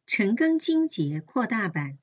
陈庚金节扩大版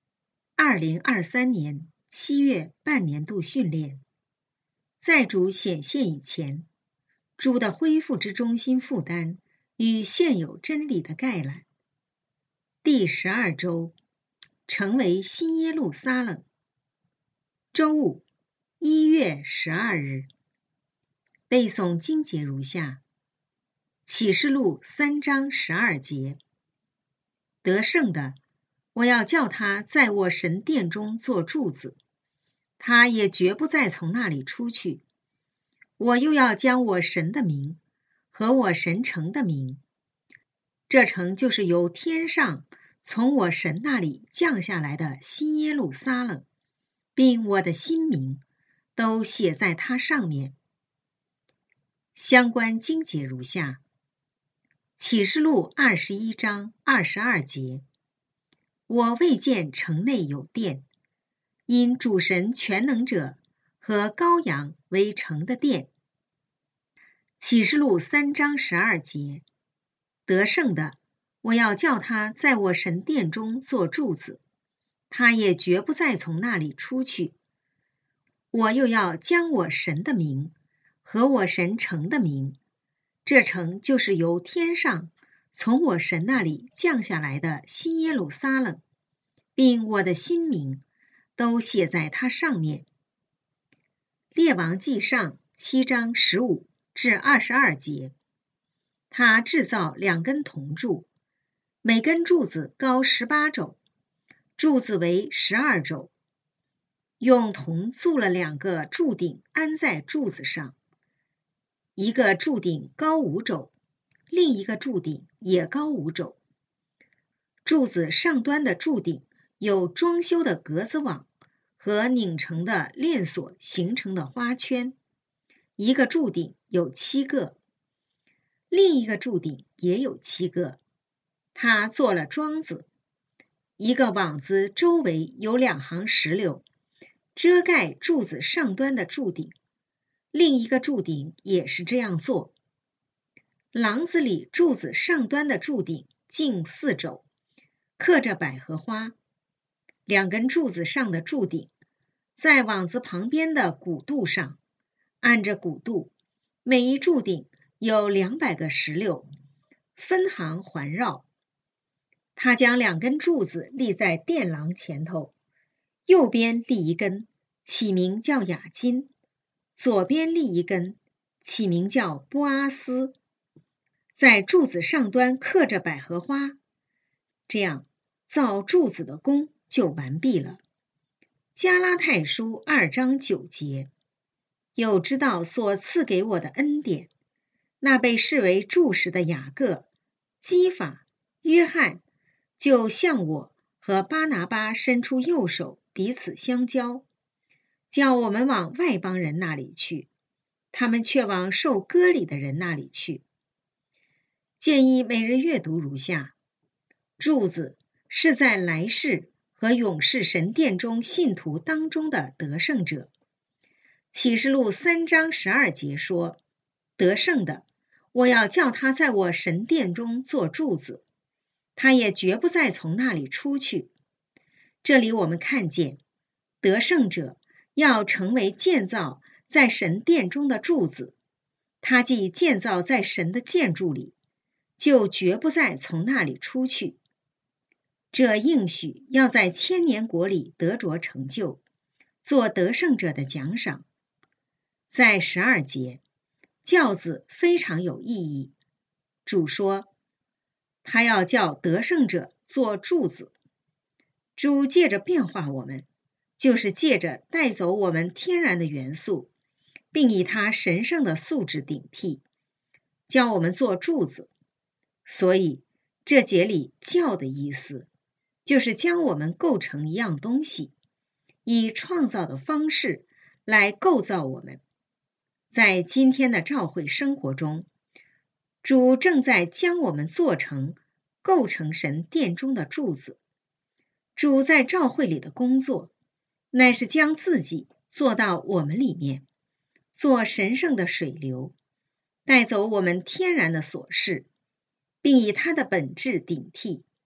2023年7月半年度训练。在主显现以前，主的恢复之中心负担与现有真理的概览。第12周，成为新耶路撒冷。周五，1月12日。背诵经节如下：启示录3章12节。得胜的，我要叫他在我神殿中做柱子，他也绝不再从那里出去。我又要将我神的名和我神城的名，这城就是由天上从我神那里降下来的新耶路撒冷，并我的新名，都写在它上面。相关经节如下：启示录21章22节。我未见城内有殿，因主神全能者和羔羊为城的殿。启示录3章12节。得胜的，我要叫他在我神殿中做柱子，他也绝不再从那里出去。我又要将我神的名和我神城的名，这城就是由天上从我神那里降下来的新耶路撒冷，并我的新名，都写在它上面。列王纪上7章15至22节。他制造2根铜柱，每根柱子高18肘，柱子为12肘，用铜铸了2个柱顶安在柱子上，一个柱顶高5肘，另一个柱顶也高5肘。柱子上端的柱顶有装修的格子网和拧成的链锁形成的花圈，一个柱顶有7个，另一个柱顶也有7个。他做了桩子，一个网子周围有2行石榴，遮盖柱子上端的柱顶，另一个柱顶也是这样做。廊子里柱子上端的柱顶径4肘，刻着百合花。2根柱子上的柱顶，在网子旁边的鼓肚上，按着鼓肚，每一柱顶有200个石榴，分行环绕。他将2根柱子立在殿廊前头，右边立一根，起名叫雅金；左边立一根，起名叫波阿斯。在柱子上端刻着百合花，这样造柱子的工就完毕了。加拉太书2章9节。又知道所赐给我的恩典，那被视为柱石的雅各、基法、约翰，就向我和巴拿巴伸出右手，彼此相交，叫我们往外邦人那里去，他们却往受割礼的人那里去。建议每日阅读如下：柱子是在来世和永世神殿中信徒当中的得胜者。启示录3章12节说，得胜的，我要叫他在我神殿中做柱子，他也绝不再从那里出去。这里我们看见，得胜者要成为建造在神殿中的柱子，他既建造在神的建筑里，就绝不再从那里出去。这应许要在千年国里得着成就，做得胜者的奖赏。在12节，教字非常有意义。主说，他要叫得胜者做柱子。主借着变化我们，就是借着带走我们天然的元素，并以他神圣的素质顶替，叫我们做柱子。所以这节里教的意思，就是将我们构成一样东西，以创造的方式来构造我们。在今天的教会生活中，主正在将我们做成、构成神殿中的柱子。主在教会里的工作，乃是将自己做到我们里面，做神圣的水流，带走我们天然的琐事，并以它的本质顶替，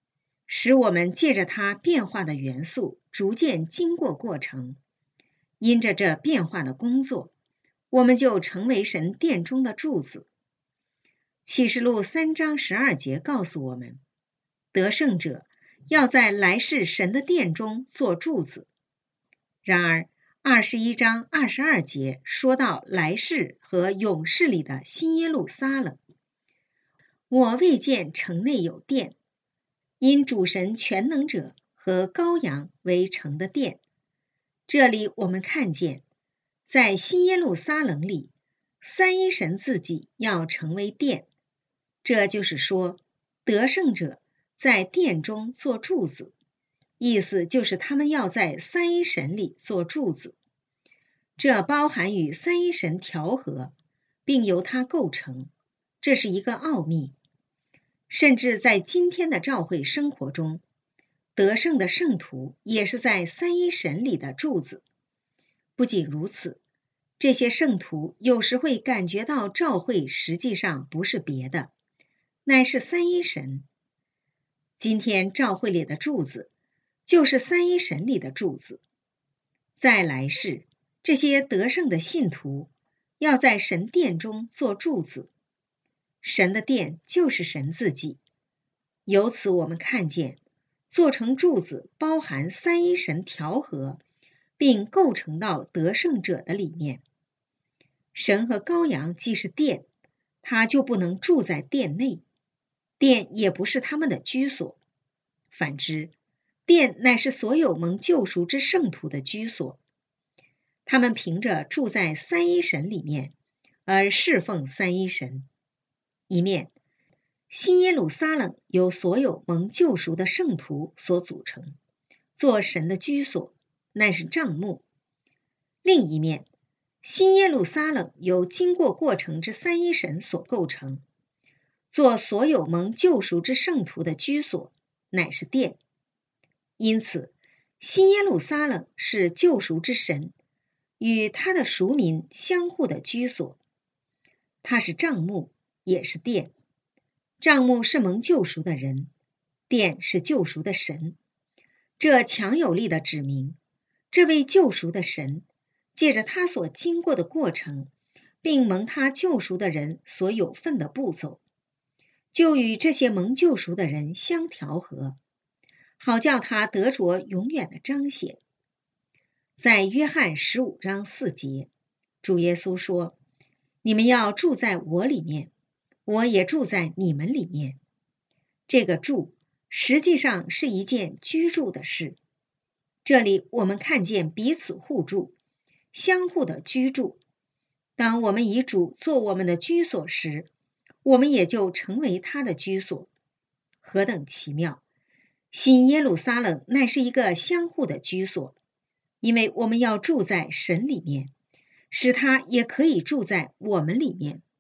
使我们借着它变化的元素逐渐经过过程。因着这变化的工作，我们就成为神殿中的柱子。启示录3章12节告诉我们，得胜者要在来世神的殿中做柱子。然而21章22节说到来世和永世里的新耶路撒冷。我未见城内有殿，因主神全能者和羔羊为城的殿。这里我们看见，在新耶路撒冷里，三一神自己要成为殿，这就是说，得胜者在殿中做柱子，意思就是他们要在三一神里做柱子。这包含与三一神调和，并由它构成，这是一个奥秘。甚至在今天的教会生活中，得胜的圣徒也是在三一神里的柱子。不仅如此，这些圣徒有时会感觉到教会实际上不是别的，乃是三一神。今天教会里的柱子就是三一神里的柱子。在来世，这些得胜的信徒要在神殿中做柱子，神的殿就是神自己。由此我们看见，做成柱子包含三一神调和，并构成到得胜者的里面。神和羔羊既是殿，他就不能住在殿内，殿也不是他们的居所。反之，殿乃是所有蒙救赎之圣徒的居所。他们凭着住在三一神里面，而侍奉三一神。一面，新耶路撒冷由所有蒙救赎的圣徒所组成，做神的居所，乃是帐幕。另一面，新耶路撒冷由经过过程之三一神所构成，做所有蒙救赎之圣徒的居所，乃是殿。因此，新耶路撒冷是救赎之神与他的赎民相互的居所。它是帐幕，也是殿。帐幕是蒙救赎的人，殿是救赎的神。这强有力的指明，这位救赎的神借着他所经过的过程，并蒙他救赎的人所有份的步骤，就与这些蒙救赎的人相调和，好叫他得着永远的彰显。在约翰15章4节，主耶稣说，你们要住在我里面，我也住在你们里面。这个住实际上是一件居住的事。这里我们看见彼此互助，相互的居住。当我们以主做我们的居所时，我们也就成为他的居所。何等奇妙！新耶路撒冷乃是一个相互的居所，因为我们要住在神里面，使他也可以住在我们里面。